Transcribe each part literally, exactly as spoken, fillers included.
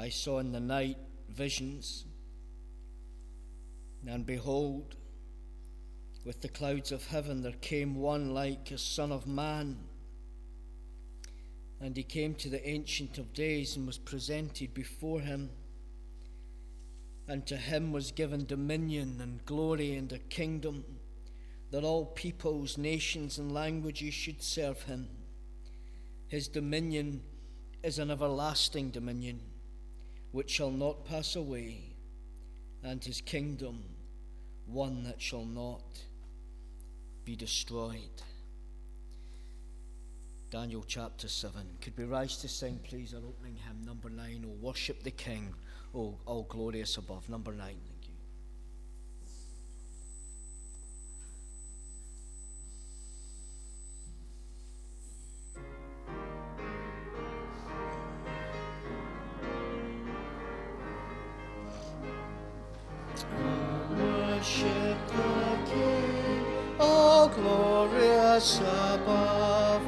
I saw in the night visions, and behold, with the clouds of heaven there came one like a son of man. And he came to the Ancient of Days and was presented before him. And to him was given dominion and glory and a kingdom, that all peoples, nations, and languages should serve him. His dominion is an everlasting dominion, which shall not pass away, and his kingdom one that shall not be destroyed. Daniel chapter seven. Could we rise to sing, please, our opening hymn, number nine, O Worship the King, O all glorious above. Number nine, thank you. Worship the King, all glorious above.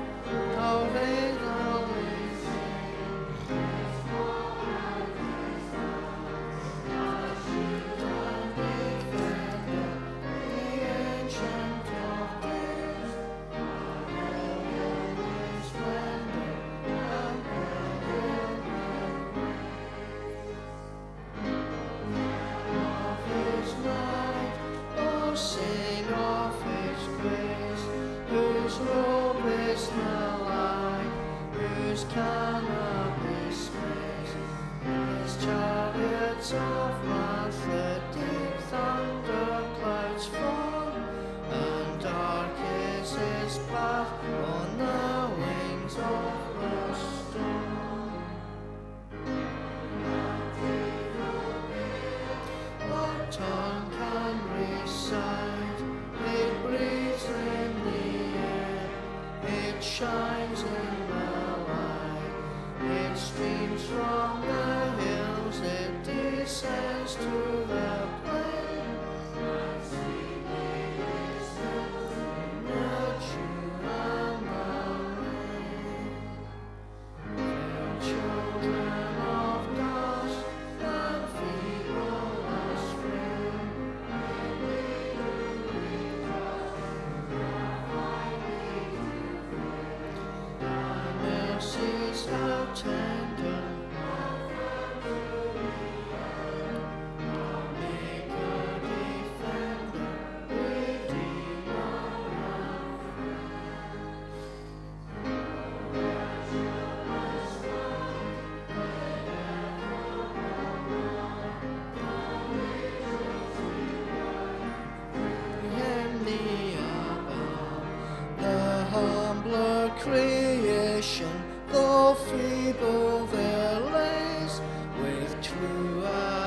Creation, though feeble there lays, with true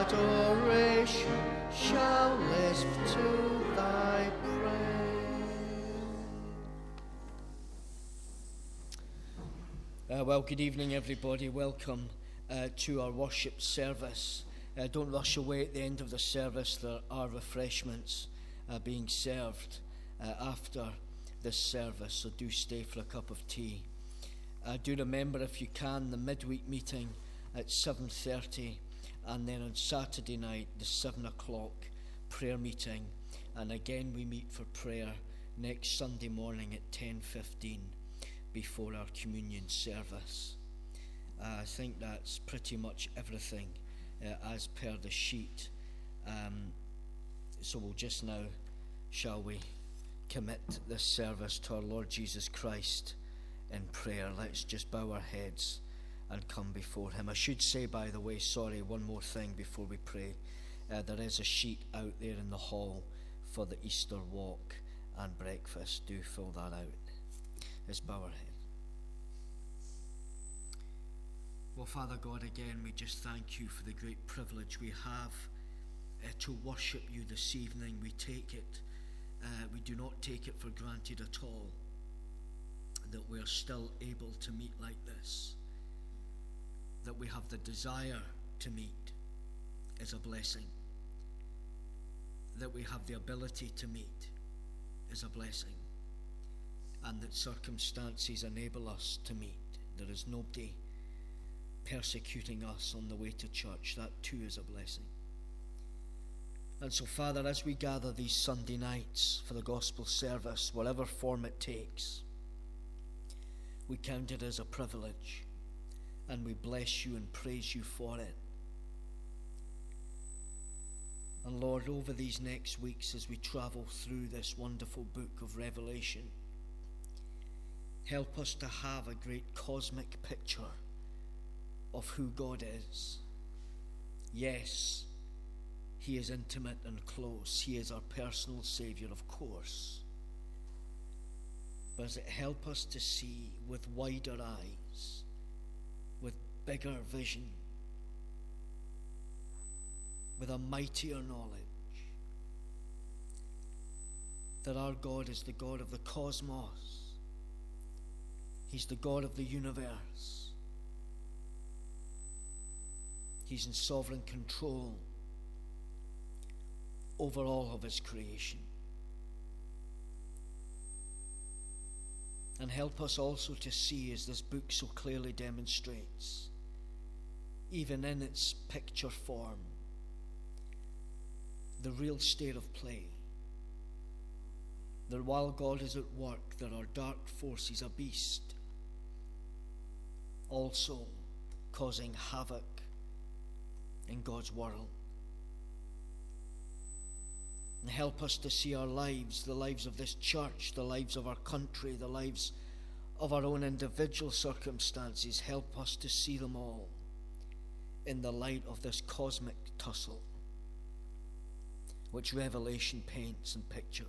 adoration shall lisp to thy praise. Uh, well, good evening, everybody. Welcome uh, to our worship service. Uh, don't rush away at the end of the service. There are refreshments uh, being served uh, after this service, so do stay for a cup of tea. Uh, do remember, if you can, the midweek meeting at seven thirty, and then on Saturday night the seven o'clock prayer meeting, and again we meet for prayer next Sunday morning at ten fifteen before our communion service. Uh, I think that's pretty much everything uh, as per the sheet. Um, so we'll just now, shall we, commit this service to our Lord Jesus Christ in prayer. Let's just bow our heads and come before him. I should say, by the way, sorry, one more thing before we pray. Uh, there is a sheet out there in the hall for the Easter walk and breakfast. Do fill that out. Let's bow our head. Well, Father God, again, we just thank you for the great privilege we have uh, to worship you this evening. We take it Uh, we do not take it for granted at all that we are still able to meet like this, that we have the desire to meet is a blessing, that we have the ability to meet is a blessing, and that circumstances enable us to meet. There is nobody persecuting us on the way to church. That too is a blessing. And so, Father, as we gather these Sunday nights for the gospel service, whatever form it takes, we count it as a privilege, and we bless you and praise you for it. And Lord, over these next weeks as we travel through this wonderful book of Revelation, help us to have a great cosmic picture of who God is. Yes, He is intimate and close. He is our personal Savior, of course. But as it help us to see with wider eyes, with bigger vision, with a mightier knowledge, that our God is the God of the cosmos. He's the God of the universe. He's in sovereign control over all of His creation. And help us also to see, as this book so clearly demonstrates, even in its picture form, the real state of play. That while God is at work, there are dark forces, a beast, also causing havoc in God's world. And help us to see our lives, the lives of this church, the lives of our country, the lives of our own individual circumstances. Help us to see them all in the light of this cosmic tussle which Revelation paints and pictures.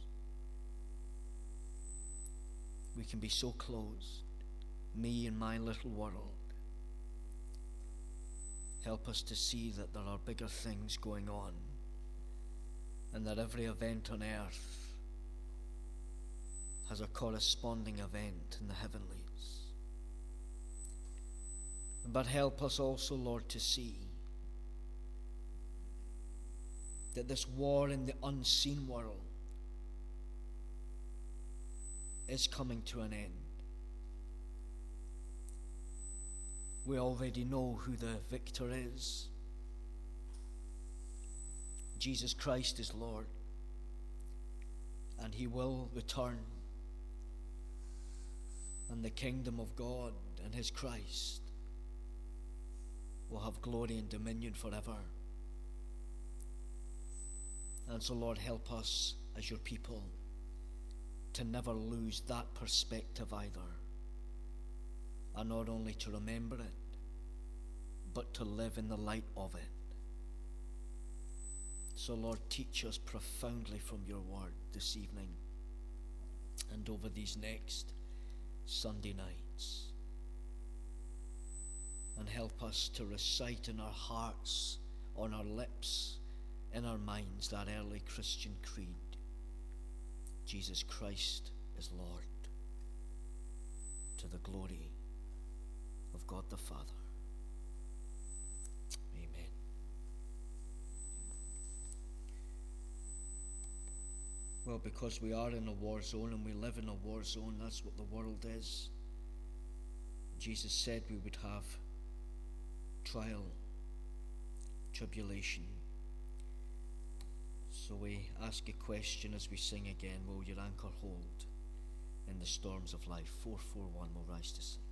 We can be so closed, me and my little world. Help us to see that there are bigger things going on, and that every event on earth has a corresponding event in the heavenlies. But help us also, Lord, to see that this war in the unseen world is coming to an end. We already know who the victor is. Jesus Christ is Lord, and He will return, and the kingdom of God and His Christ will have glory and dominion forever. And so, Lord, help us as your people to never lose that perspective either, and not only to remember it, but to live in the light of it. So, Lord, teach us profoundly from your word this evening and over these next Sunday nights. And help us to recite in our hearts, on our lips, in our minds, that early Christian creed. Jesus Christ is Lord, to the glory of God the Father. Amen. Well, because we are in a war zone and we live in a war zone, that's what the world is. Jesus said we would have trial, tribulation. So we ask a question as we sing again: will your anchor hold in the storms of life? four four one, we'll rise to sing.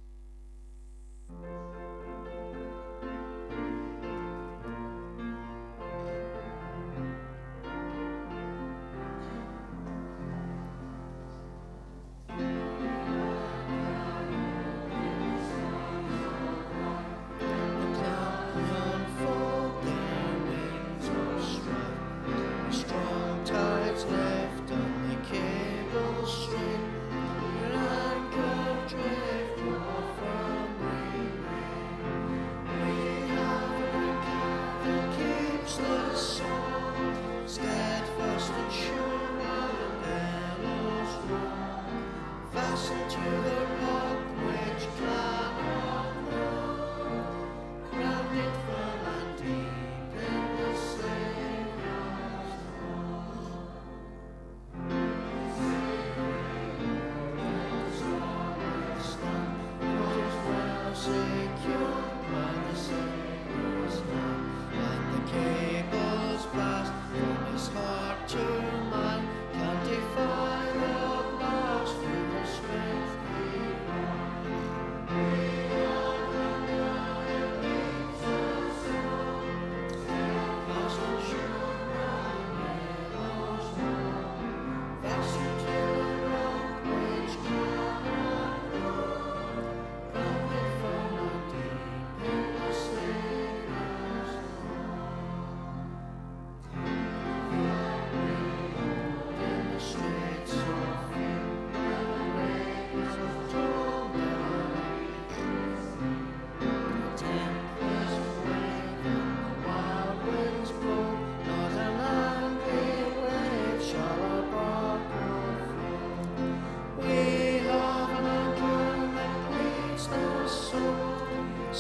Secure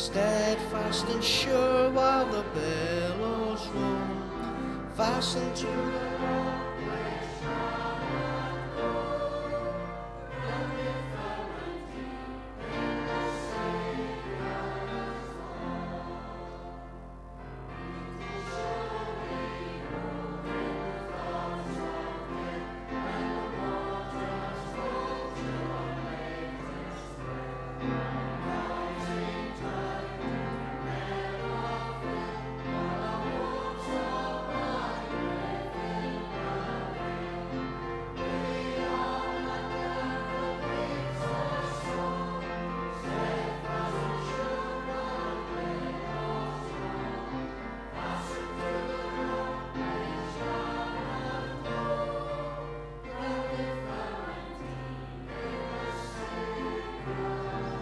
steadfast and sure while the billows roll, fastened to the rock which cannot go. Grounded firm and deep in the Saviour's love. It shall be moving thoughts of Him, and the waters roll to our latest prayer. Rising tide never fail, all our hopes abide within the veil. We are like never peaks are strong, steadfast and sure our great love's wrong. Fastened to the rock which cannot go, grounded firm and deep in the Saviour's love.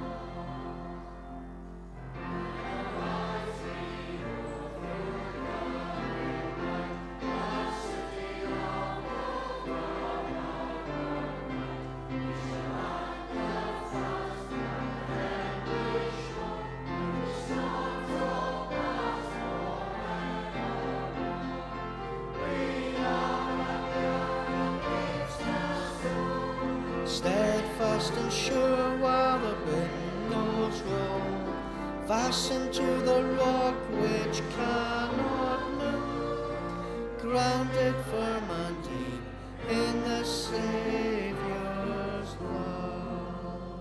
As we move through the night, the city of gold from our night, we shall not the fast and be sure, the storms will pass forevermore. We are like the peaks that stand, steadfast and sure while the billows roll, fastened to the rock which cannot move, grounded firm and deep in the Saviour's love.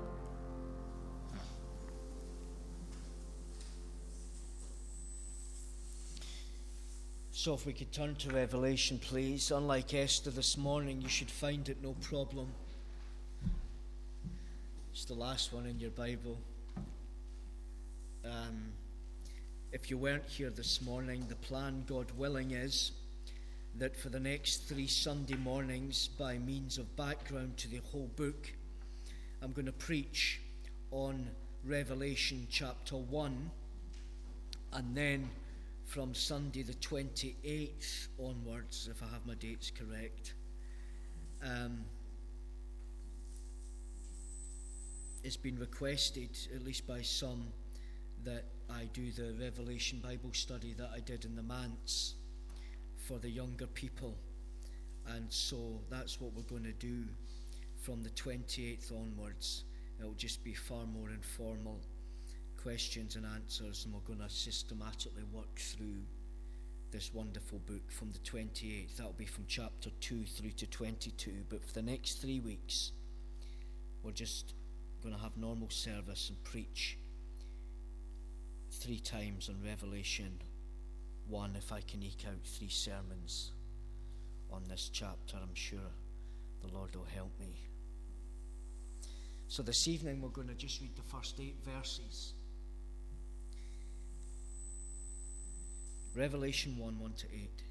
So if we could turn to Revelation, please. Unlike Esther this morning, you should find it no problem. It's the last one in your Bible. Um, if you weren't here this morning, the plan, God willing, is that for the next three Sunday mornings, by means of background to the whole book, I'm going to preach on Revelation chapter one, and then from Sunday the twenty-eighth onwards, if I have my dates correct, um, it's been requested, at least by some, that I do the Revelation Bible study that I did in the manse for the younger people. And so that's what we're going to do from the twenty-eighth onwards. It'll just be far more informal questions and answers, and we're going to systematically work through this wonderful book from the twenty-eighth. That'll be from chapter two through to twenty-two. But for the next three weeks, we're just going to have normal service and preach three times on Revelation one, if I can eke out three sermons on this chapter. I'm sure the Lord will help me. So this evening we're going to just read the first eight verses. Revelation one, one to eight.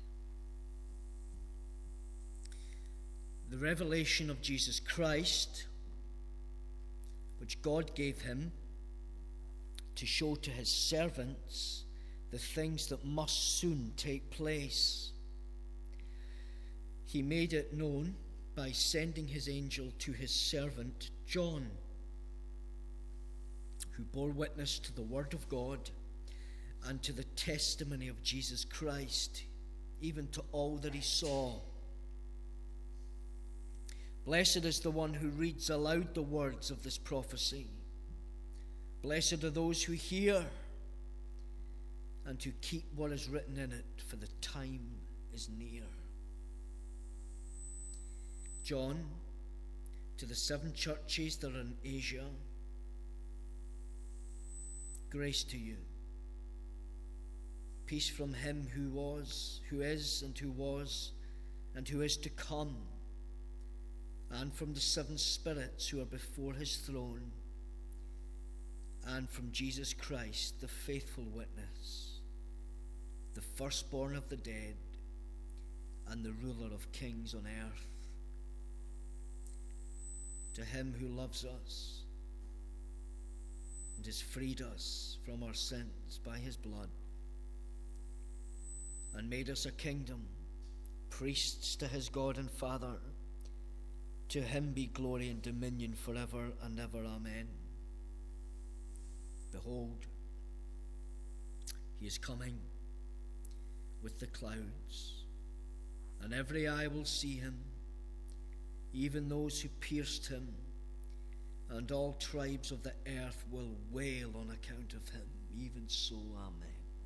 The revelation of Jesus Christ, which God gave him to show to his servants the things that must soon take place. He made it known by sending his angel to his servant John, who bore witness to the word of God and to the testimony of Jesus Christ, even to all that he saw. Blessed is the one who reads aloud the words of this prophecy. Blessed are those who hear and who keep what is written in it, for the time is near. John, to the seven churches that are in Asia, grace to you. Peace from him who was, who is, and who was, and who is to come, and from the seven spirits who are before his throne, and from Jesus Christ, the faithful witness, the firstborn of the dead, and the ruler of kings on earth. To him who loves us and has freed us from our sins by his blood, and made us a kingdom, priests to his God and Father, to him be glory and dominion forever and ever. Amen. Behold, he is coming with the clouds, and every eye will see him, even those who pierced him, and all tribes of the earth will wail on account of him. Even so, amen.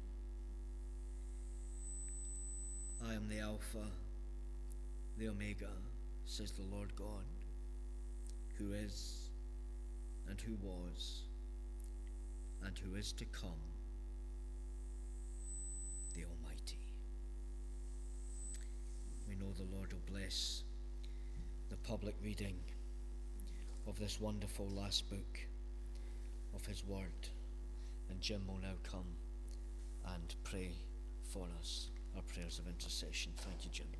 I am the Alpha, the Omega, says the Lord God, who is, and who was, and who is to come, the Almighty. We know the Lord will bless the public reading of this wonderful last book of his word. And Jim will now come and pray for us, our prayers of intercession. Thank you, Jim.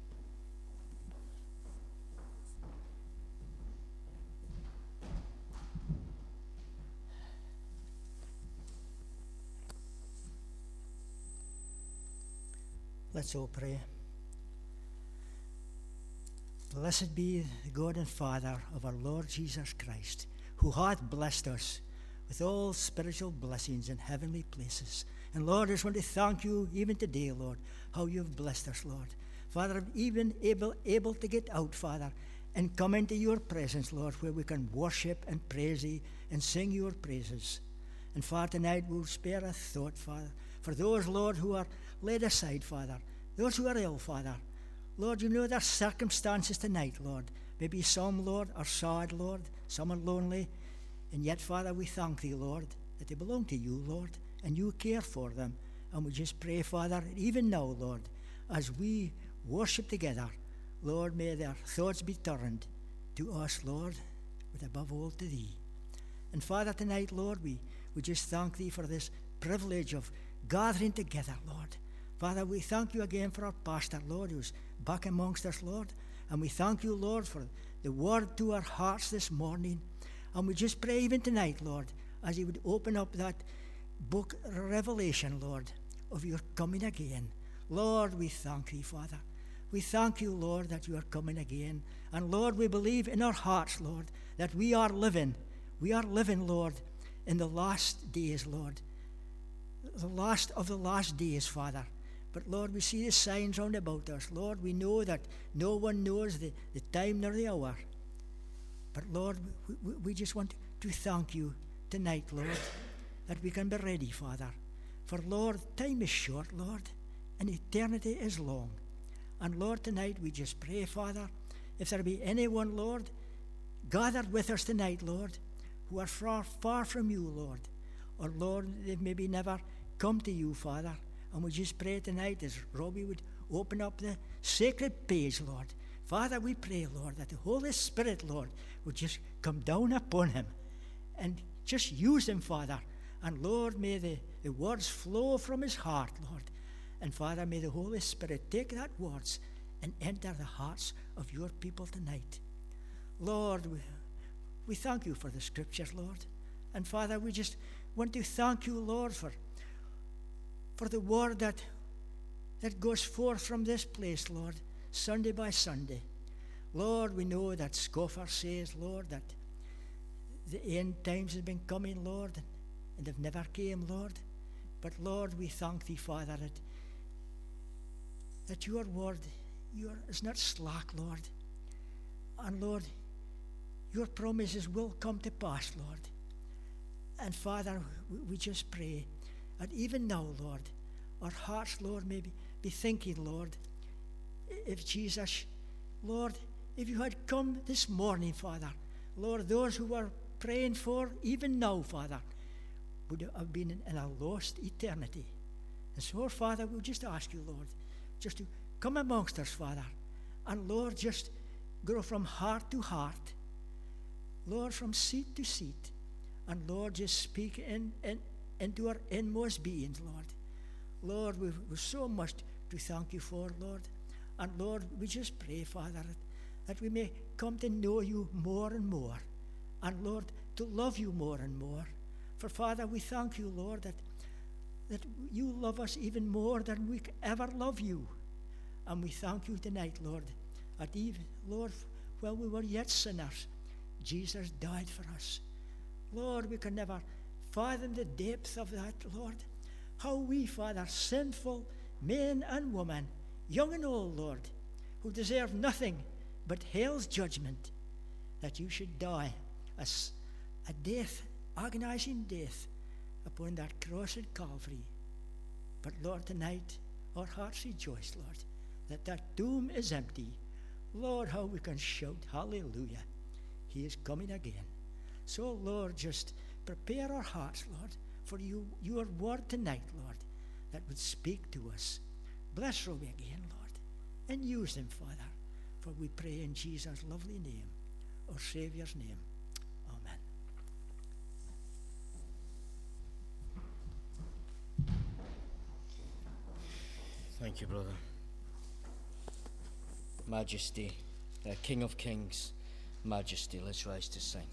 Let's all pray. Blessed be the God and Father of our Lord Jesus Christ, who hath blessed us with all spiritual blessings in heavenly places. And Lord, I just want to thank you even today, Lord, how you've blessed us, Lord. Father, even able, able to get out, Father, and come into your presence, Lord, where we can worship and praise thee and sing your praises. And Father, tonight we'll spare a thought, Father, for those, Lord, who are laid aside, Father, those who are ill, Father. Lord, you know their circumstances tonight, Lord. Maybe some, Lord, are sad, Lord, some are lonely. And yet, Father, we thank thee, Lord, that they belong to you, Lord, and you care for them. And we just pray, Father, even now, Lord, as we worship together, Lord, may their thoughts be turned to us, Lord, but above all to thee. And Father, tonight, Lord, we, we just thank thee for this privilege of gathering together, Lord. Father, we thank you again for our pastor, Lord, who's back amongst us, Lord. And we thank you, Lord, for the word to our hearts this morning. And we just pray even tonight, Lord, as he would open up that book, Revelation, Lord, of your coming again. Lord, we thank thee, Father. We thank you, Lord, that you are coming again. And Lord, we believe in our hearts, Lord, that we are living. We are living, Lord, in the last days, Lord. The last of the last days, Father. But Lord, we see the signs round about us. Lord, we know that no one knows the, the time nor the hour. But Lord, we, we, we just want to thank you tonight, Lord, that we can be ready, Father. For Lord, time is short, Lord, and eternity is long. And Lord, tonight we just pray, Father, if there be anyone, Lord, gathered with us tonight, Lord, who are far, far from you, Lord, or Lord, they've maybe never come to you, Father. And we just pray tonight as Robbie would open up the sacred page, Lord. Father, we pray, Lord, that the Holy Spirit, Lord, would just come down upon him and just use him, Father. And Lord, may the, the words flow from his heart, Lord. And Father, may the Holy Spirit take that words and enter the hearts of your people tonight. Lord, we, we thank you for the scriptures, Lord. And Father, we just want to thank you, Lord, for for the word that, that goes forth from this place, Lord, Sunday by Sunday. Lord, we know that Scoffer says, Lord, that the end times have been coming, Lord, and, and they've never came, Lord. But Lord, we thank thee, Father, that, that your word your, is not slack, Lord. And Lord, your promises will come to pass, Lord. And Father, we, we just pray that even now, Lord, our hearts, Lord, may be, be thinking, Lord, if Jesus, Lord, if you had come this morning, Father, Lord, those who are praying for even now, Father, would have been in, in a lost eternity. And so, Father, we'll just ask you, Lord, just to come amongst us, Father, and Lord, just grow from heart to heart, Lord, from seat to seat, and Lord, just speak in, in into our inmost beings, Lord. Lord, we've, we've so much to thank you for, Lord. And Lord, we just pray, Father, that, that we may come to know you more and more. And Lord, to love you more and more. For Father, we thank you, Lord, that, that you love us even more than we could ever love you. And we thank you tonight, Lord, that even, Lord, while we were yet sinners, Jesus died for us. Lord, we can never fathom the depth of that, Lord. How we, Father, sinful men and women, young and old, Lord, who deserve nothing but hell's judgment, that you should die as a death, agonizing death, upon that cross at Calvary. But Lord, tonight our hearts rejoice, Lord, that that tomb is empty. Lord, how we can shout hallelujah. He is coming again. So, Lord, just prepare our hearts, Lord, for you, your word tonight, Lord, that would speak to us. Bless Robbie again, Lord, and use him, Father, for we pray in Jesus' lovely name, our Saviour's name. Amen. Thank you, brother. Majesty, uh, King of Kings, Majesty. Let's rise to sing.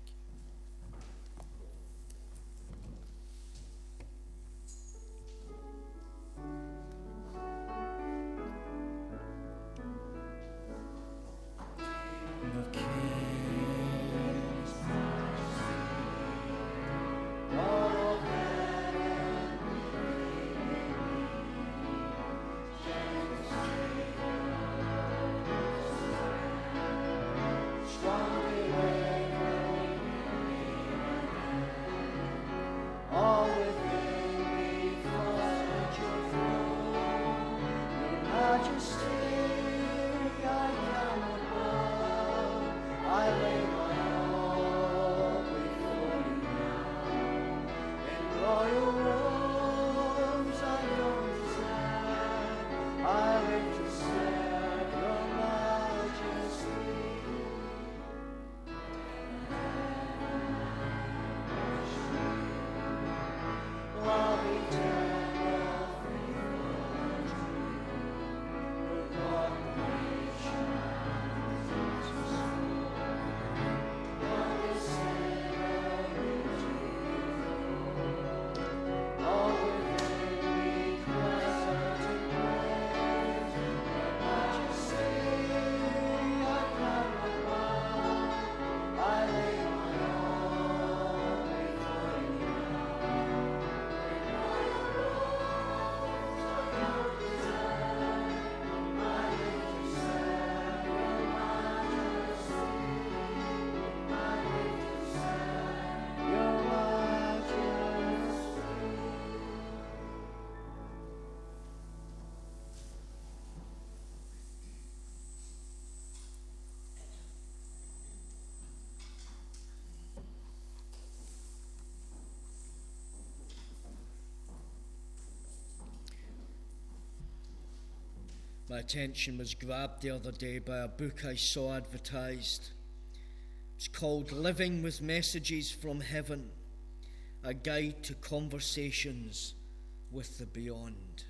My attention was grabbed the other day by a book I saw advertised. It's called Living with Messages from Heaven, a guide to conversations with the beyond.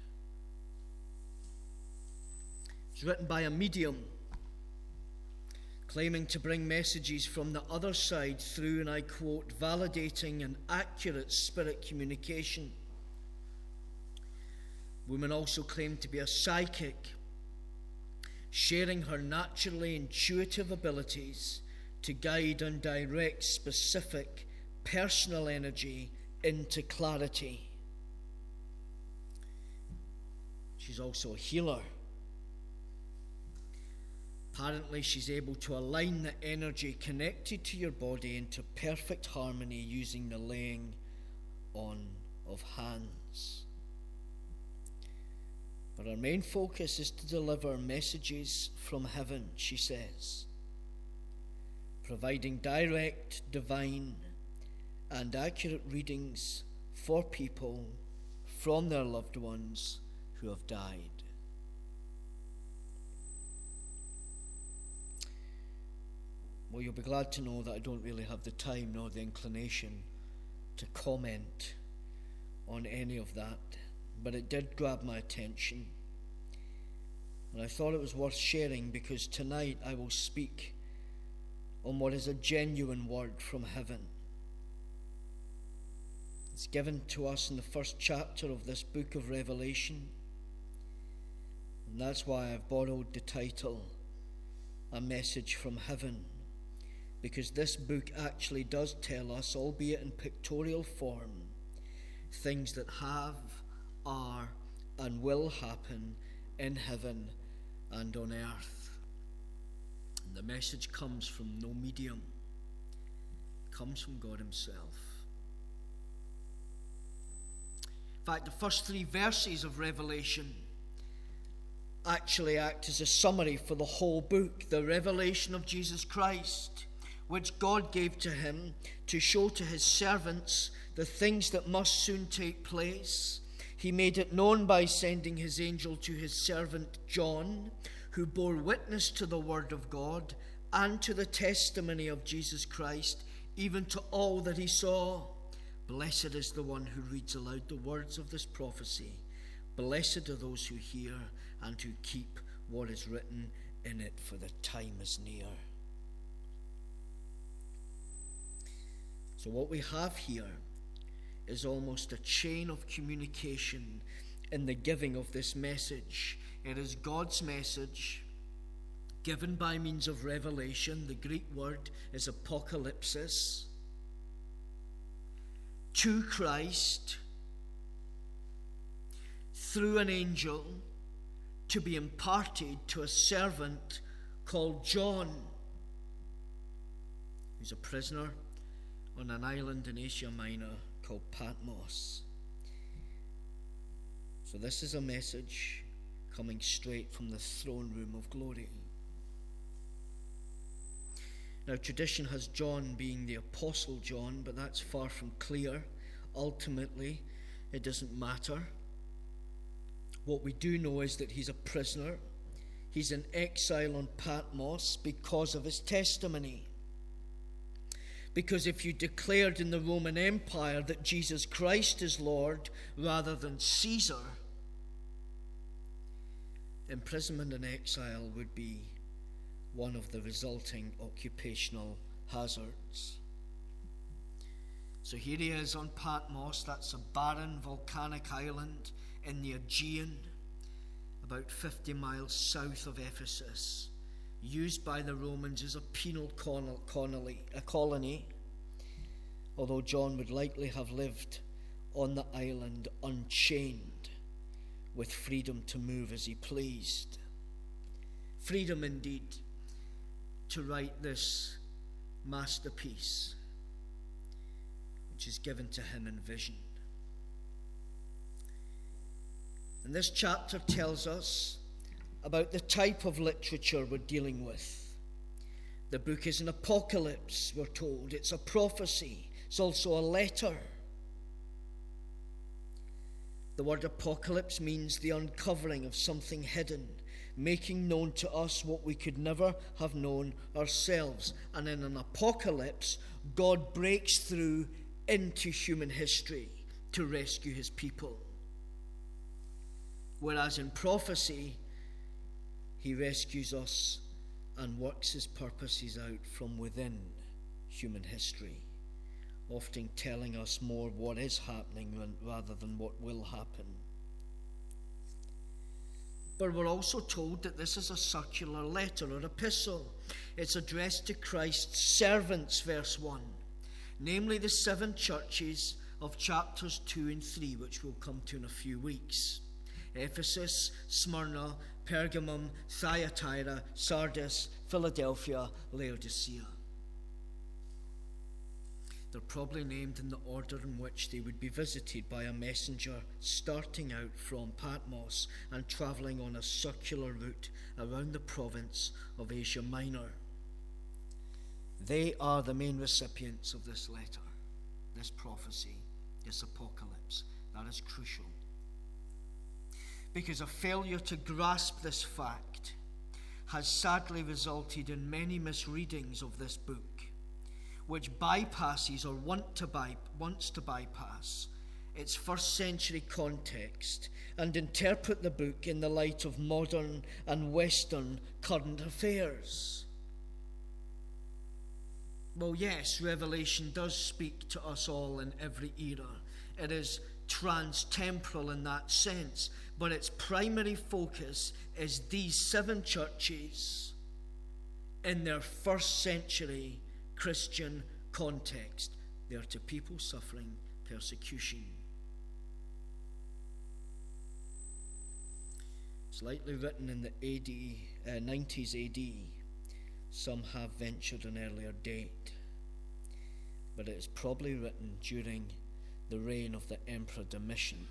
It's written by a medium claiming to bring messages from the other side through, and I quote, validating and accurate spirit communication. Woman also claimed to be a psychic, sharing her naturally intuitive abilities to guide and direct specific personal energy into clarity. She's also a healer. Apparently, she's able to align the energy connected to your body into perfect harmony using the laying on of hands. But our main focus is to deliver messages from heaven, she says, providing direct, divine, and accurate readings for people from their loved ones who have died. Well, you'll be glad to know that I don't really have the time nor the inclination to comment on any of that. But it did grab my attention, and I thought it was worth sharing because tonight I will speak on what is a genuine word from heaven. It's given to us in the first chapter of this book of Revelation, and that's why I've borrowed the title, A Message from Heaven. because this book actually does tell us, albeit in pictorial form, things that have, are, and will happen in heaven and on earth. And the message comes from no medium. It comes from God himself. In fact, the first three verses of Revelation actually act as a summary for the whole book, the revelation of Jesus Christ, which God gave to him to show to his servants the things that must soon take place. He made it known by sending his angel to his servant John, who bore witness to the word of God and to the testimony of Jesus Christ, even to all that he saw. Blessed is the one who reads aloud the words of this prophecy. Blessed are those who hear and who keep what is written in it, for the time is near. So what we have here is almost a chain of communication in the giving of this message. It is God's message given by means of revelation. The Greek word is apocalypsis. To Christ, through an angel, to be imparted to a servant called John, who's a prisoner on an island in Asia Minor called Patmos. So this is a message coming straight from the throne room of glory. Now, tradition has John being the Apostle John, but that's far from clear. Ultimately, it doesn't matter. What we do know is that he's a prisoner. He's in exile on Patmos because of his testimony. Because if you declared in the Roman Empire that Jesus Christ is Lord rather than Caesar, imprisonment and exile would be one of the resulting occupational hazards. So here he is on Patmos. That's a barren volcanic island in the Aegean, about fifty miles south of Ephesus, used by the Romans as a penal colony, although John would likely have lived on the island unchained, with freedom to move as he pleased. Freedom indeed to write this masterpiece, which is given to him in vision. And this chapter tells us about the type of literature we're dealing with. The book is an apocalypse, we're told. It's a prophecy. It's also a letter. The word apocalypse means the uncovering of something hidden, making known to us what we could never have known ourselves. And in an apocalypse, God breaks through into human history to rescue his people. Whereas in prophecy, he rescues us and works his purposes out from within human history, often telling us more what is happening rather than what will happen. But we're also told that this is a circular letter or epistle. It's addressed to Christ's servants, verse one, namely the seven churches of chapters two and three, which we'll come to in a few weeks. Ephesus, Smyrna, Pergamum, Thyatira, Sardis, Philadelphia, Laodicea. They're probably named in the order in which they would be visited by a messenger starting out from Patmos and travelling on a circular route around the province of Asia Minor. They are the main recipients of this letter, this prophecy, this apocalypse. That is crucial. Because a failure to grasp this fact has sadly resulted in many misreadings of this book, which bypasses or want to by, wants to bypass its first century context and interpret the book in the light of modern and Western current affairs. Well, yes, Revelation does speak to us all in every era. It is trans-temporal in that sense, but its primary focus is these seven churches in their first century Christian context. They are to people suffering persecution. It's likely written in the A D, uh, nineties A D. Some have ventured an earlier date, but it is probably written during the reign of the Emperor Domitian.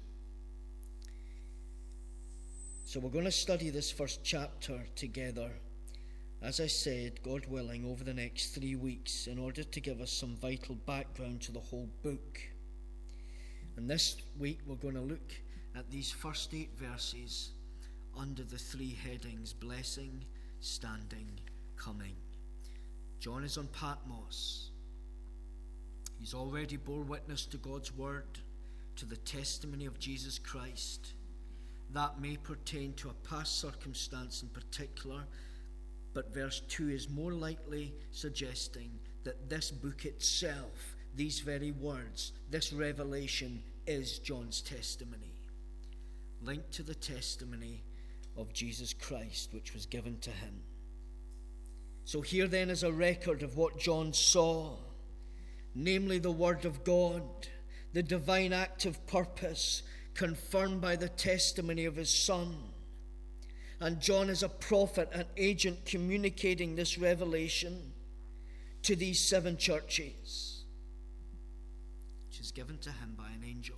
So we're going to study this first chapter together, as I said, God willing, over the next three weeks in order to give us some vital background to the whole book. And this week we're going to look at these first eight verses under the three headings: blessing, standing, coming. John is on Patmos. He's already bore witness to God's word, to the testimony of Jesus Christ. That may pertain to a past circumstance in particular, but verse two is more likely suggesting that this book itself, these very words, this revelation, is John's testimony, linked to the testimony of Jesus Christ, which was given to him. So here then is a record of what John saw, namely the Word of God, the divine active purpose confirmed by the testimony of his Son. And John is a prophet, an agent communicating this revelation to these seven churches, which is given to him by an angel.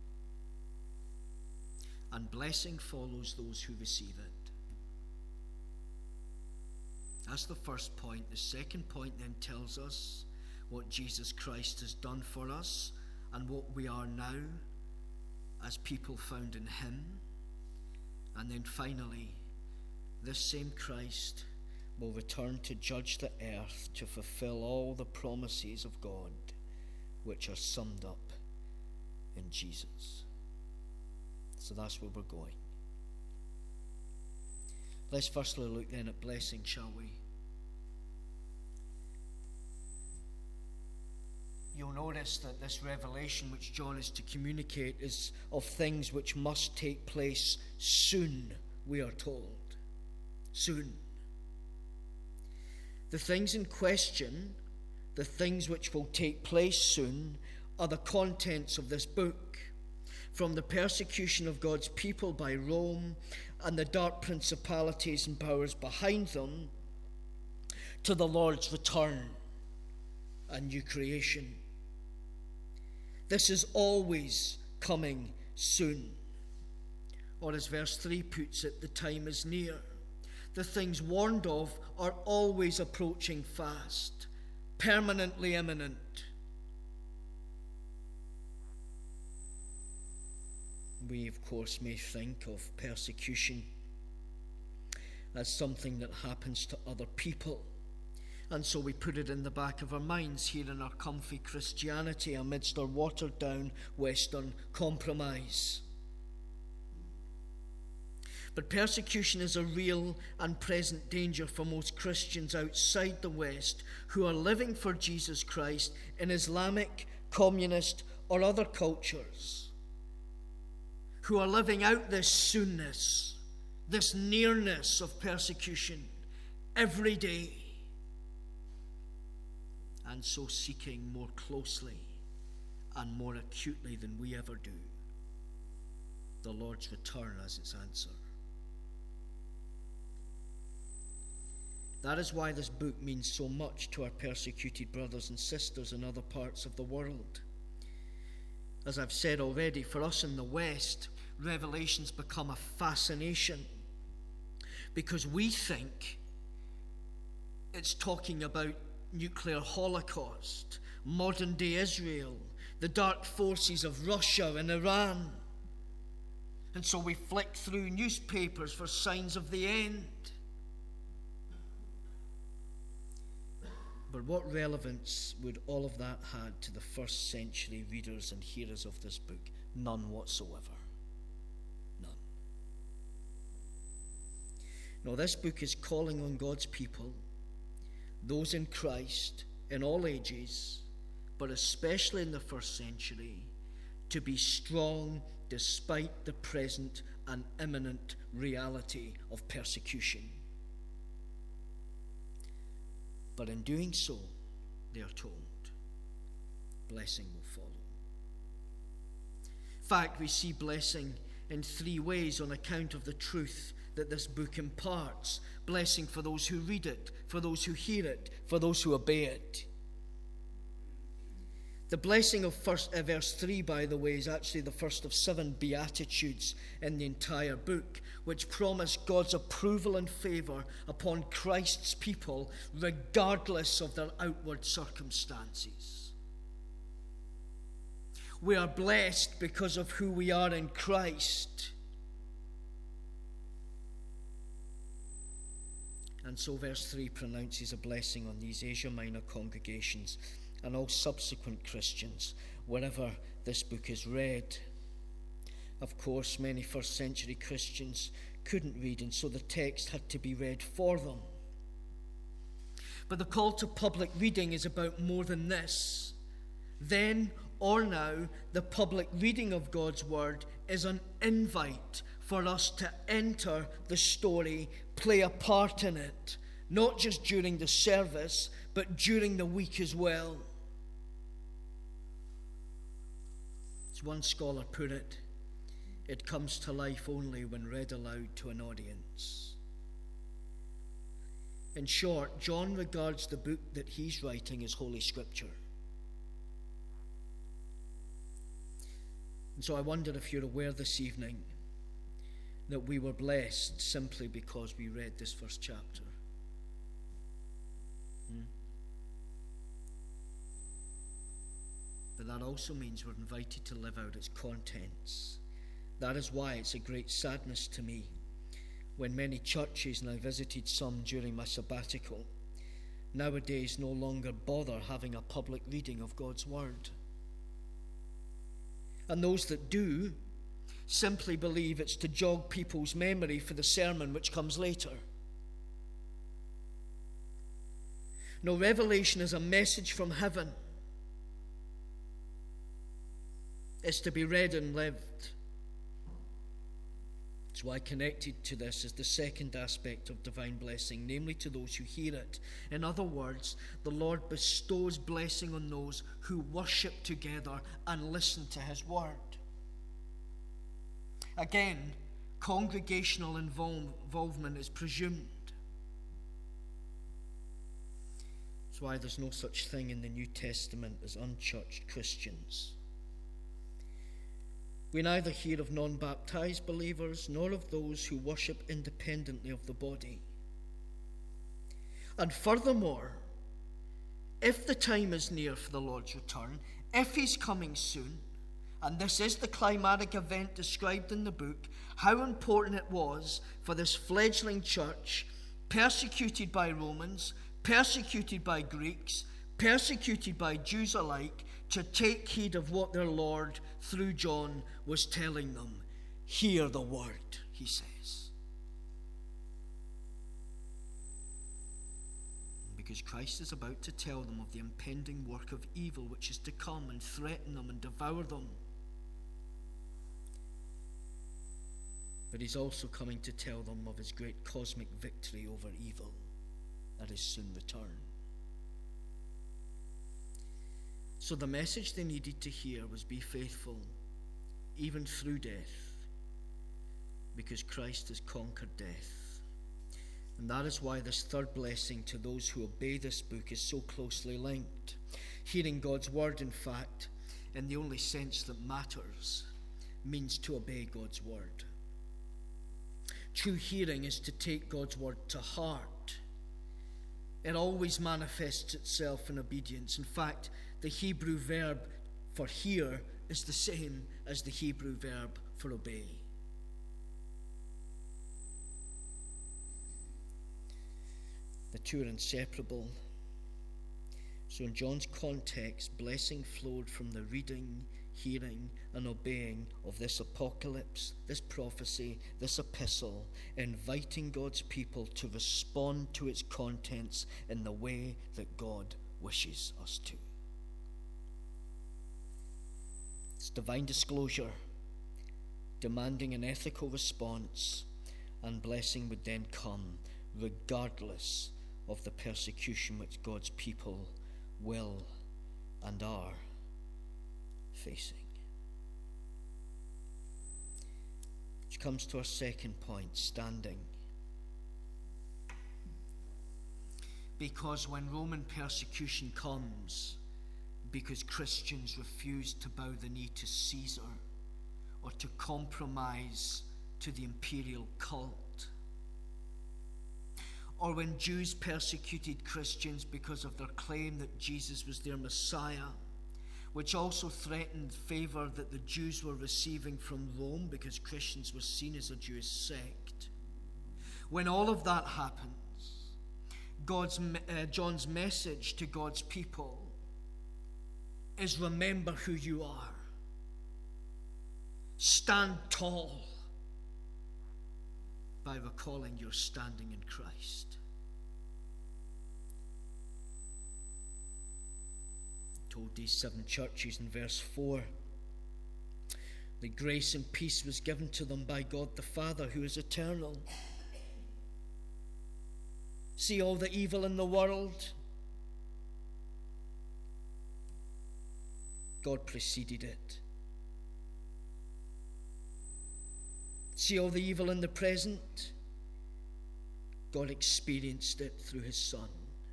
And blessing follows those who receive it. That's the first point. The second point then tells us what Jesus Christ has done for us and what we are now as people found in him. And then finally, this same Christ will return to judge the earth, to fulfill all the promises of God, which are summed up in Jesus. So that's where we're going. Let's firstly look then at blessing, shall we? You'll notice that this revelation which John is to communicate is of things which must take place soon, we are told. Soon. The things in question, the things which will take place soon, are the contents of this book. From the persecution of God's people by Rome and the dark principalities and powers behind them, to the Lord's return and new creation. This is always coming soon. Or as verse three puts it, the time is near. The things warned of are always approaching fast, permanently imminent. We, of course, may think of persecution as something that happens to other people. And so we put it in the back of our minds here in our comfy Christianity amidst our watered-down Western compromise. But persecution is a real and present danger for most Christians outside the West who are living for Jesus Christ in Islamic, communist, or other cultures, who are living out this soonness, this nearness of persecution every day, and so seeking more closely and more acutely than we ever do the Lord's return as its answer. That is why this book means so much to our persecuted brothers and sisters in other parts of the world. As I've said already, for us in the West, Revelation's become a fascination because we think it's talking about nuclear holocaust, modern day Israel, the dark forces of Russia and Iran. And so we flick through newspapers for signs of the end. But what relevance would all of that had to the first century readers and hearers of this book? None whatsoever. None. No, this book is calling on God's people, those in Christ, in all ages, but especially in the first century, to be strong despite the present and imminent reality of persecution. But in doing so, they are told. Blessing will follow. In fact, we see blessing in three ways on account of the truth that this book imparts. Blessing for those who read it, for those who hear it, for those who obey it. The blessing of first, uh, verse three, by the way, is actually the first of seven Beatitudes in the entire book, which promise God's approval and favour upon Christ's people, regardless of their outward circumstances. We are blessed because of who we are in Christ. And so verse three pronounces a blessing on these Asia Minor congregations and all subsequent Christians wherever this book is read. Of course, many first century Christians couldn't read, and so the text had to be read for them. But the call to public reading is about more than this. Then or now, the public reading of God's word is an invite for us to enter the story, play a part in it, not just during the service, but during the week as well. As one scholar put it, it comes to life only when read aloud to an audience. In short, John regards the book that he's writing as Holy Scripture. And so I wonder if you're aware this evening that we were blessed simply because we read this first chapter. Hmm? But that also means we're invited to live out its contents. That is why it's a great sadness to me when many churches, and I visited some during my sabbatical, nowadays no longer bother having a public reading of God's word. And those that do simply believe it's to jog people's memory for the sermon which comes later. No, revelation is a message from heaven. It's to be read and lived. That's why connected to this is the second aspect of divine blessing, namely to those who hear it. In other words, the Lord bestows blessing on those who worship together and listen to his word. Again, congregational invol- involvement is presumed. That's why there's no such thing in the New Testament as unchurched Christians. We neither hear of non-baptized believers nor of those who worship independently of the body. And furthermore, if the time is near for the Lord's return, if he's coming soon, and this is the climatic event described in the book, how important it was for this fledgling church, persecuted by Romans, persecuted by Greeks, persecuted by Jews alike, to take heed of what their Lord, through John, was telling them. Hear the word, he says. Because Christ is about to tell them of the impending work of evil which is to come and threaten them and devour them. But he's also coming to tell them of his great cosmic victory over evil at his soon return. So the message they needed to hear was be faithful, even through death, because Christ has conquered death. And that is why this third blessing to those who obey this book is so closely linked. Hearing God's word, in fact, in the only sense that matters, means to obey God's word. True hearing is to take God's word to heart. It always manifests itself in obedience. In fact, the Hebrew verb for hear is the same as the Hebrew verb for obey. The two are inseparable. So in John's context, blessing flowed from the reading, hearing, and obeying of this apocalypse, this prophecy, this epistle, inviting God's people to respond to its contents in the way that God wishes us to. It's divine disclosure, demanding an ethical response, and blessing would then come regardless of the persecution which God's people will and are facing. Which comes to our second point, standing. Because when Roman persecution comes, because Christians refuse to bow the knee to Caesar or to compromise to the imperial cult, or when Jews persecuted Christians because of their claim that Jesus was their Messiah, which also threatened favor that the Jews were receiving from Rome because Christians were seen as a Jewish sect. When all of that happens, God's, uh, John's message to God's people is remember who you are. Stand tall by recalling your standing in Christ. He told these seven churches in verse four that grace and peace was given to them by God the Father, who is eternal. See all the evil in the world? God preceded it. See all the evil in the present? God experienced it through his Son,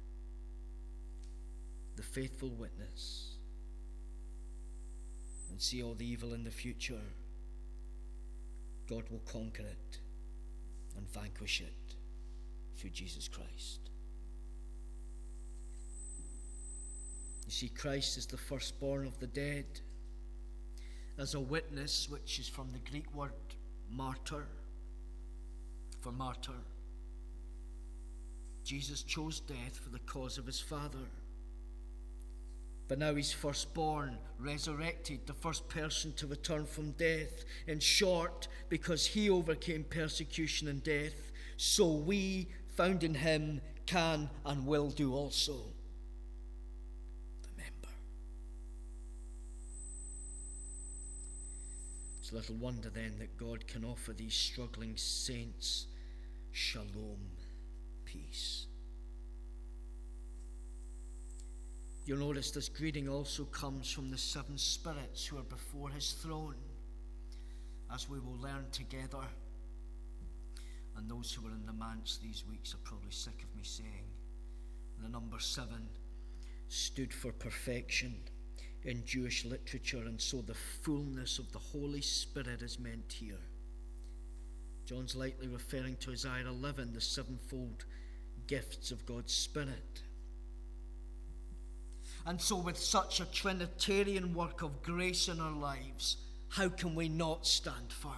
the faithful witness. And see all the evil in the future? God will conquer it and vanquish it through Jesus Christ. You see, Christ is the firstborn of the dead, as a witness, which is from the Greek word martyr, for martyr. Jesus chose death for the cause of his Father. But now he's firstborn, resurrected, the first person to return from death. In short, because he overcame persecution and death, so we, found in him, can and will do also. Remember. It's little wonder then that God can offer these struggling saints shalom, peace. You'll notice this greeting also comes from the seven spirits who are before his throne, as we will learn together. And those who are in the manse these weeks are probably sick of me saying the number seven stood for perfection in Jewish literature, and so the fullness of the Holy Spirit is meant here. John's likely referring to Isaiah eleven, the sevenfold gifts of God's Spirit. And so with such a Trinitarian work of grace in our lives, how can we not stand firm?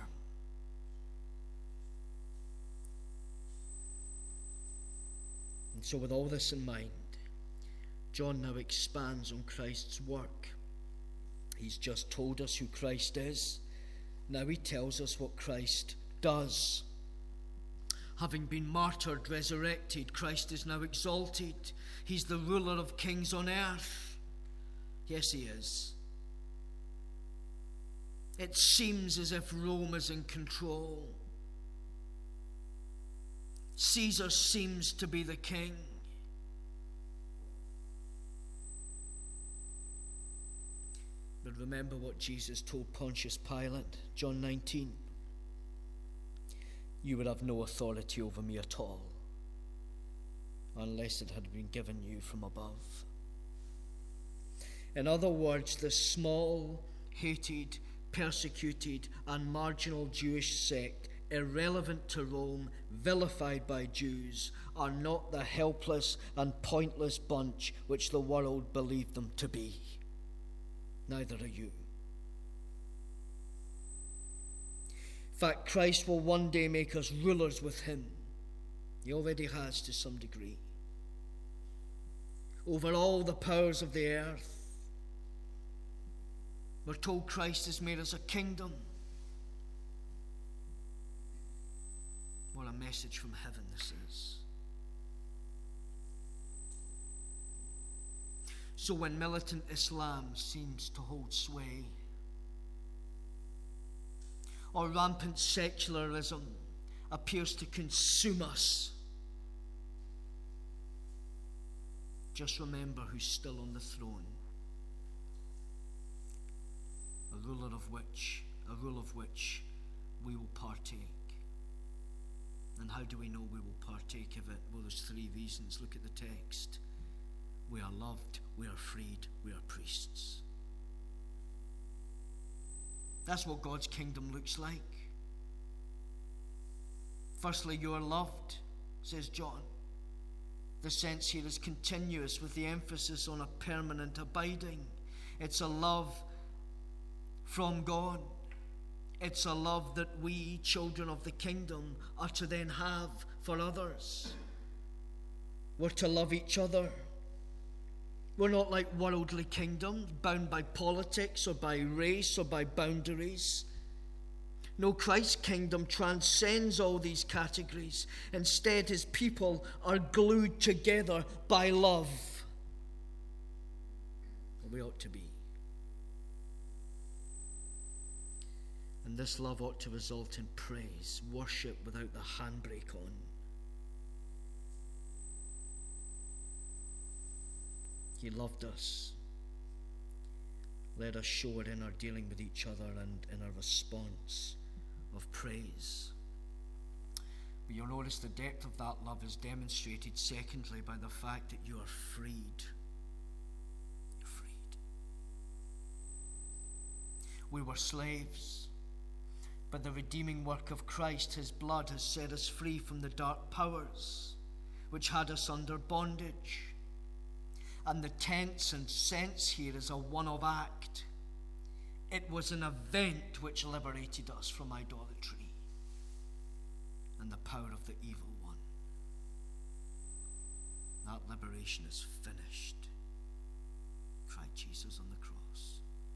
And so with all this in mind, John now expands on Christ's work. He's just told us who Christ is. Now he tells us what Christ does. Having been martyred, resurrected, Christ is now exalted. He's the ruler of kings on earth. Yes, he is. It seems as if Rome is in control. Caesar seems to be the king. But remember what Jesus told Pontius Pilate, John nineteen. You would have no authority over me at all, unless it had been given you from above. In other words, the small, hated, persecuted, and marginal Jewish sect, irrelevant to Rome, vilified by Jews, are not the helpless and pointless bunch which the world believed them to be. Neither are you. In fact, Christ will one day make us rulers with him. He already has to some degree. Over all the powers of the earth. We're told Christ has made us a kingdom. What a message from heaven this is. So when militant Islam seems to hold sway, or rampant secularism appears to consume us, just remember who's still on the throne. A ruler of which, a rule of which we will partake. And how do we know we will partake of it? Well, there's three reasons. Look at the text. We are loved, we are freed, we are priests. That's what God's kingdom looks like. Firstly, you are loved, says John. The sense here is continuous, with the emphasis on a permanent abiding. It's a love from God. It's a love that we, children of the kingdom, are to then have for others. We're to love each other. We're not like worldly kingdoms, bound by politics or by race or by boundaries. No, Christ's kingdom transcends all these categories. Instead, his people are glued together by love. We ought to be. And this love ought to result in praise, worship without the handbrake on. He loved us. Let us show it in our dealing with each other and in our response of praise. But you'll notice the depth of that love is demonstrated, secondly, by the fact that you are freed. You're freed. We were slaves, but the redeeming work of Christ, his blood, has set us free from the dark powers which had us under bondage. And the tense and sense here is a one-off act. It was an event which liberated us from idolatry and the power of the evil one. That liberation is finished, cried Jesus on the cross.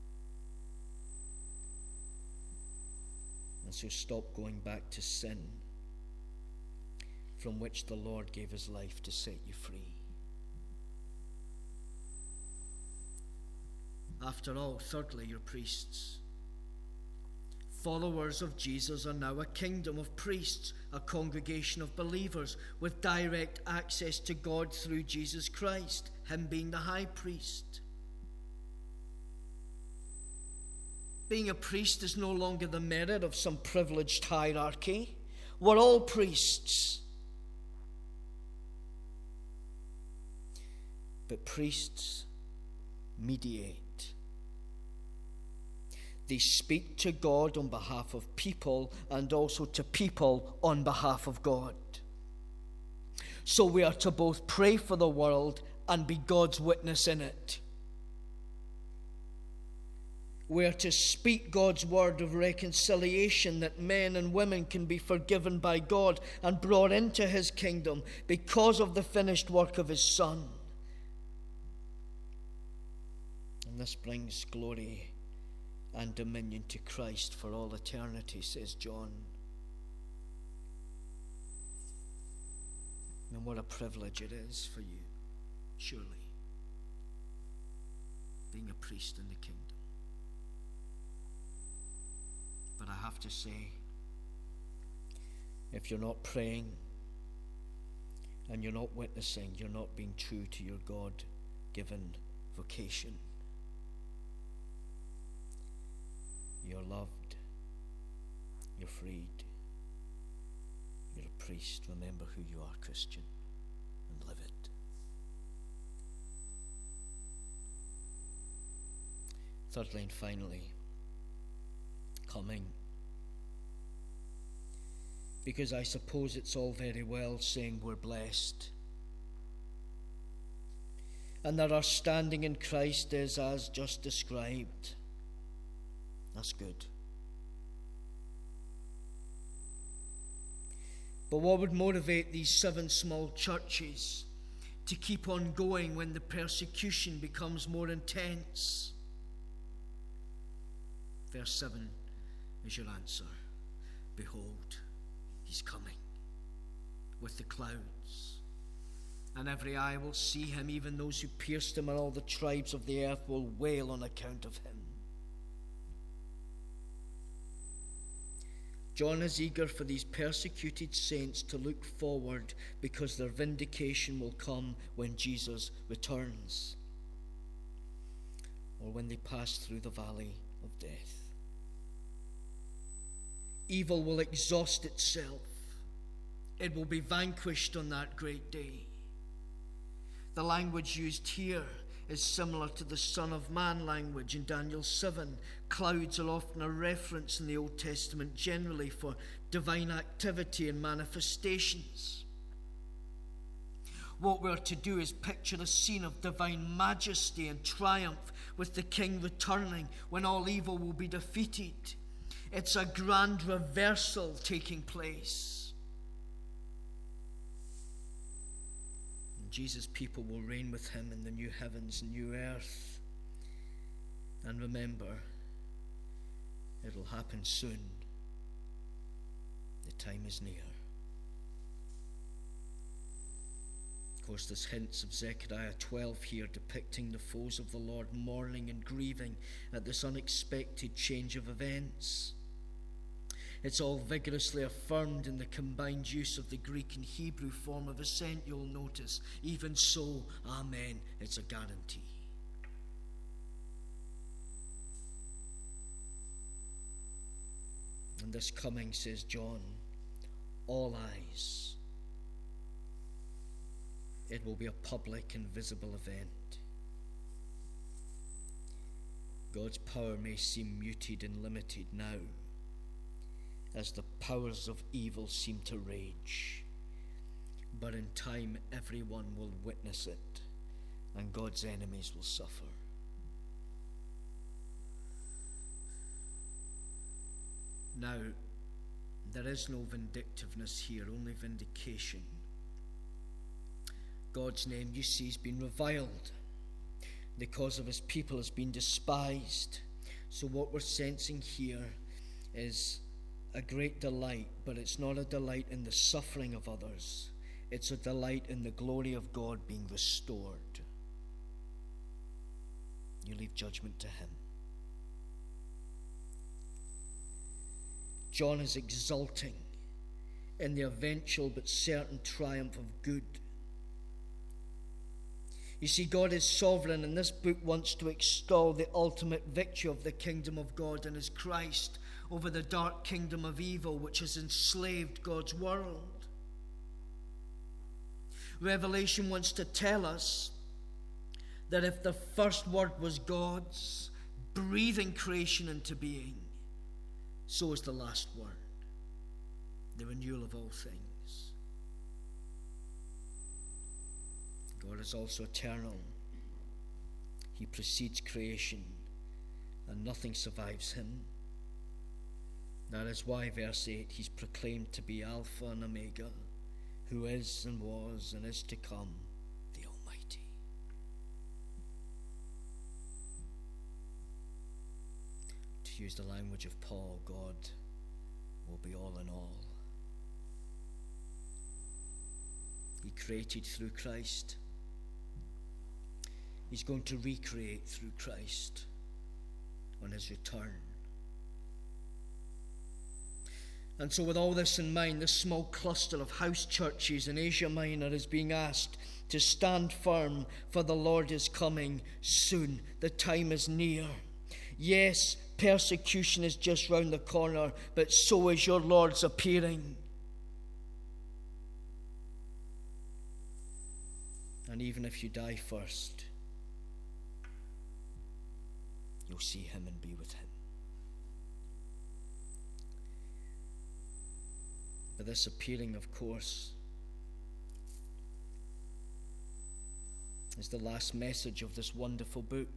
And so stop going back to sin, from which the Lord gave his life to set you free. After all, thirdly, you're priests. Followers of Jesus are now a kingdom of priests, a congregation of believers with direct access to God through Jesus Christ, him being the high priest. Being a priest is no longer the merit of some privileged hierarchy. We're all priests. But priests mediate. They speak to God on behalf of people and also to people on behalf of God. So we are to both pray for the world and be God's witness in it. We are to speak God's word of reconciliation, that men and women can be forgiven by God and brought into his kingdom because of the finished work of his Son. And this brings glory and dominion to Christ for all eternity, says John. And what a privilege it is for you, surely, being a priest in the kingdom. But I have to say, if you're not praying and you're not witnessing, you're not being true to your God-given vocation. You're loved. You're freed. You're a priest. Remember who you are, Christian, and live it. Thirdly and finally, coming. Because I suppose it's all very well saying we're blessed, and that our standing in Christ is as just described. That's good. But what would motivate these seven small churches to keep on going when the persecution becomes more intense? Verse seven is your answer. Behold, he's coming with the clouds, and every eye will see him, even those who pierced him, and all the tribes of the earth will wail on account of him. John is eager for these persecuted saints to look forward, because their vindication will come when Jesus returns, or when they pass through the valley of death. Evil will exhaust itself. It will be vanquished on that great day. The language used here is similar to the Son of Man language in Daniel seven. Clouds are often a reference in the Old Testament generally for divine activity and manifestations. What we're to do is picture a scene of divine majesty and triumph, with the King returning when all evil will be defeated. It's a grand reversal taking place. And Jesus' people will reign with him in the new heavens and new earth. And remember, it'll happen soon. The time is near. Of course, there's hints of Zechariah twelve here, depicting the foes of the Lord mourning and grieving at this unexpected change of events. It's all vigorously affirmed in the combined use of the Greek and Hebrew form of assent, you'll notice. Even so, amen, it's a guarantee. And this coming, says John, all eyes. It will be a public and visible event. God's power may seem muted and limited now, as the powers of evil seem to rage. But in time, everyone will witness it, and God's enemies will suffer. Now, there is no vindictiveness here, only vindication. God's name, you see, has been reviled. The cause of his people has been despised. So what we're sensing here is a great delight, but it's not a delight in the suffering of others. It's a delight in the glory of God being restored. You leave judgment to him. John is exulting in the eventual but certain triumph of good. You see, God is sovereign, and this book wants to extol the ultimate victory of the kingdom of God and his Christ over the dark kingdom of evil which has enslaved God's world. Revelation wants to tell us that if the first word was God's, breathing creation into being, so is the last word, the renewal of all things. God is also eternal. He precedes creation, and nothing survives him. That is why, verse eight, he's proclaimed to be Alpha and Omega, who is and was and is to come, the Almighty. To use the language of Paul, God will be all in all. He created through Christ. He's going to recreate through Christ on his return. And so with all this in mind, this small cluster of house churches in Asia Minor is being asked to stand firm, for the Lord is coming soon. The time is near. Yes, persecution is just round the corner, but so is your Lord's appearing. And even if you die first, you'll see him and be with him. But this appearing, of course, is the last message of this wonderful book.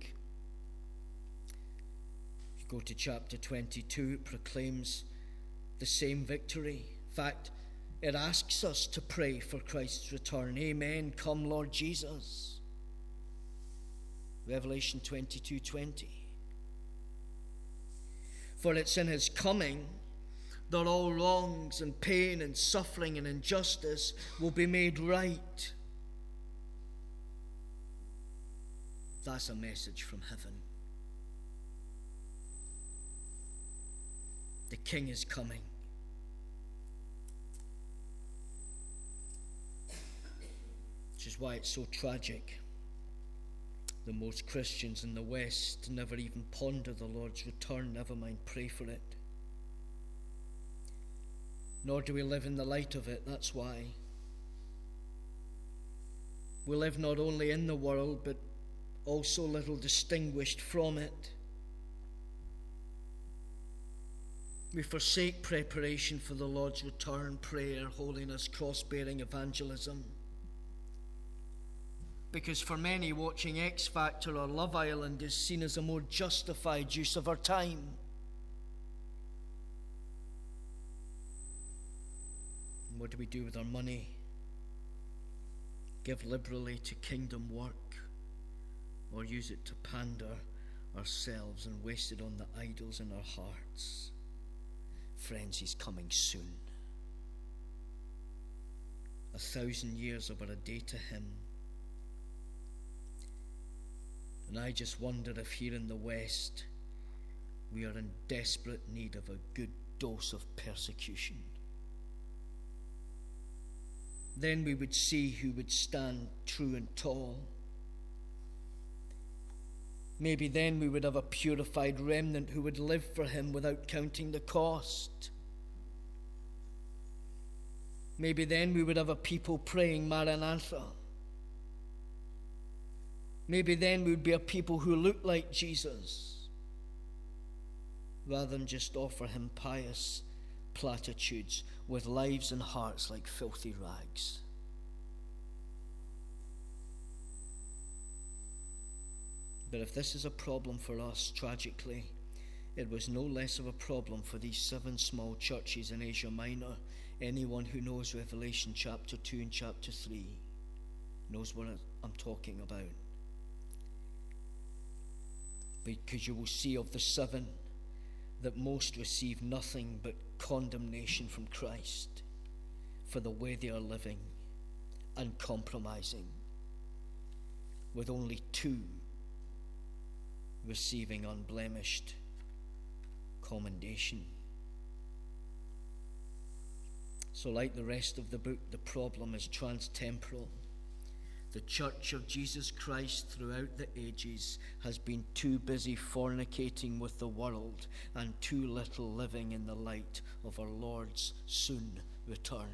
If you go to chapter twenty-two, it proclaims the same victory. In fact, it asks us to pray for Christ's return. Amen. Come, Lord Jesus. Revelation twenty-two twenty. For it's in his coming that all wrongs and pain and suffering and injustice will be made right. That's a message from heaven. The King is coming. Which is why it's so tragic that most Christians in the West never even ponder the Lord's return, never mind pray for it. Nor do we live in the light of it. That's why. We live not only in the world, but also little distinguished from it. We forsake preparation for the Lord's return, prayer, holiness, cross-bearing evangelism. Because for many, watching X Factor or Love Island is seen as a more justified use of our time. And what do we do with our money? Give liberally to kingdom work, or use it to pander ourselves and waste it on the idols in our hearts? Friends, he's coming soon. A thousand years are but a day to him. And I just wonder if here in the West we are in desperate need of a good dose of persecution. Then we would see who would stand true and tall. Maybe then we would have a purified remnant who would live for him without counting the cost. Maybe then we would have a people praying Maranatha. Maybe then we would be a people who look like Jesus, rather than just offer him pious platitudes with lives and hearts like filthy rags. But if this is a problem for us, tragically, it was no less of a problem for these seven small churches in Asia Minor. Anyone who knows Revelation chapter two and chapter three knows what I'm talking about. Because you will see of the seven that most receive nothing but condemnation from Christ for the way they are living and compromising, with only two receiving unblemished commendation. So like the rest of the book, the problem is transtemporal. The Church of Jesus Christ throughout the ages has been too busy fornicating with the world and too little living in the light of our Lord's soon return.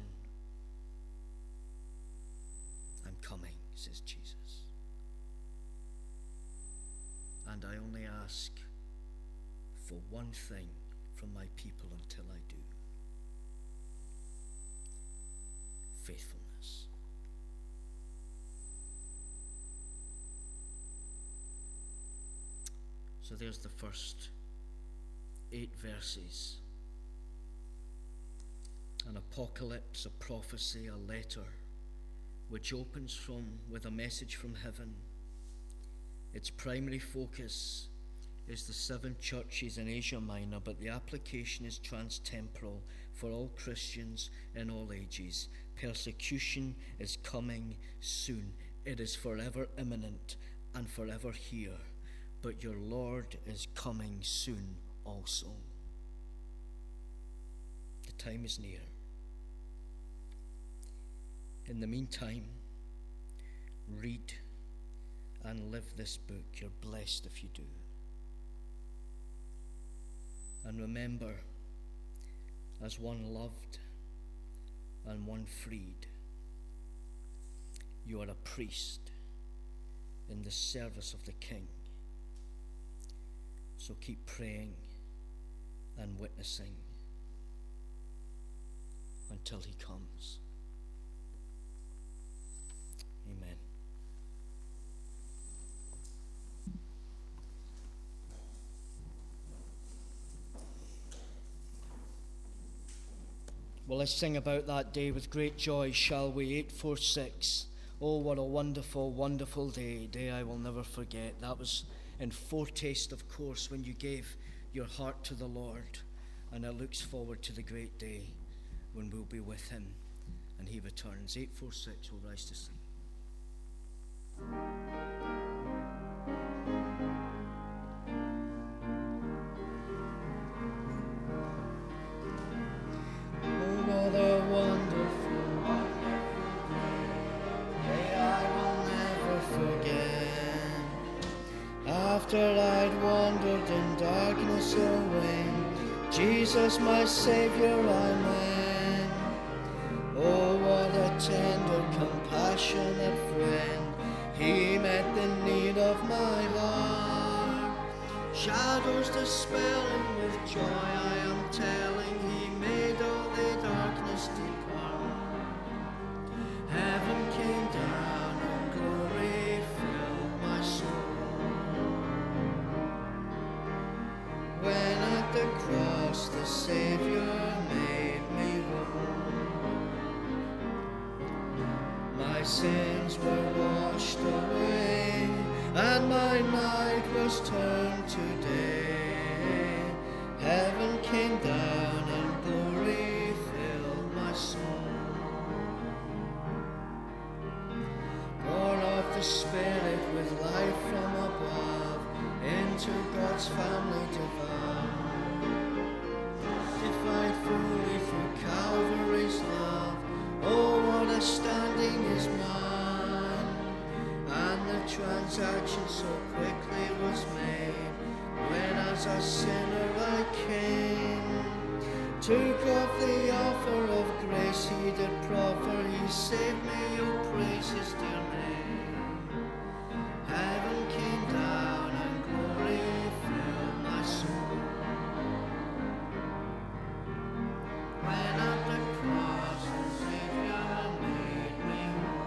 I'm coming, says Jesus. And I only ask for one thing from my people until I do: faithfulness. So there's the first eight verses. An apocalypse, a prophecy, a letter, which opens from with a message from heaven. Its primary focus is the seven churches in Asia Minor, but the application is transtemporal for all Christians in all ages. Persecution is coming soon. It is forever imminent and forever here. But your Lord is coming soon also. The time is near. In the meantime, read and live this book. You're blessed if you do. And remember, as one loved and one freed, you are a priest in the service of the King. So keep praying and witnessing until he comes. Amen. Well, let's sing about that day with great joy, shall we? eight four six. Oh, what a wonderful, wonderful day. Day I will never forget. That was in foretaste, of course, when you gave your heart to the Lord. And it looks forward to the great day when we'll be with him and he returns. eight four six, we'll rise to sing. Oh, what a wonderful, wonderful day I sheltered in darkness away. Jesus, my Saviour, I'm in. Oh, what a tender, compassionate friend. He met the need of my heart. Shadows dispelling with joy, I am telling, He made all the darkness depart. Heaven came down and glory filled my soul. When at the cross the Saviour made me whole, my sins were washed away, and my night was turned to day. Heaven came down and glory filled my soul. Born of the Spirit with life from above, into God's family divine. Defied fully through Calvary's love, oh, what a standing is mine. And the transaction so quickly was made, when as a sinner I came. Took off the offer of grace He did proffer, He saved me, oh, praise His dear name. Heaven came down and glory filled my soul. When at the cross the Saviour made me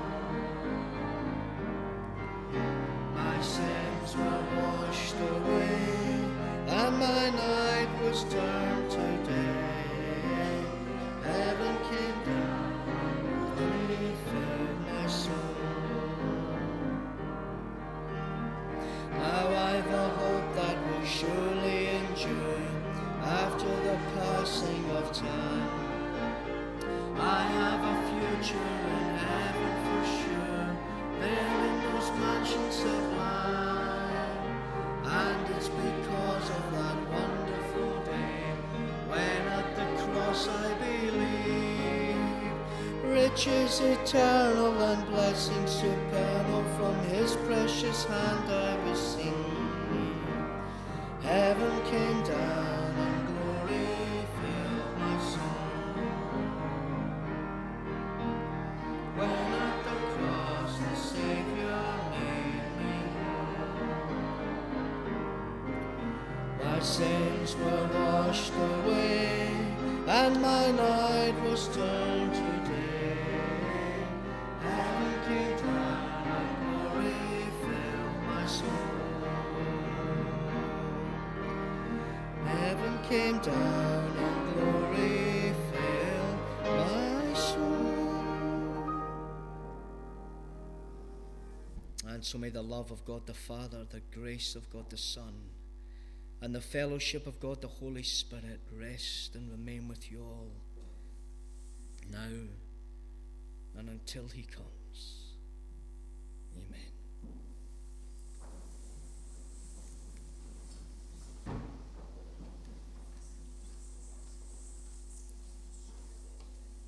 whole, my sins were washed away, and my night was turned to day. Heaven came down and glory filled my soul. Now I've a hope that will surely endure after the passing of time. I have a future in heaven for sure, there in those mansions sublime. And it's because of that wonderful day, when at the cross I believe, riches eternal and blessings supernal from His precious hand I receive. Heaven came down and glory filled my soul. When at the cross the Saviour made me whole, my sins were washed away, and my night was turned to day. Heaven came down and glory filled my soul. Heaven came down and glory filled my soul. And so may the love of God the Father, the grace of God the Son, and the fellowship of God the Holy Spirit rest and remain with you all, now and until He comes.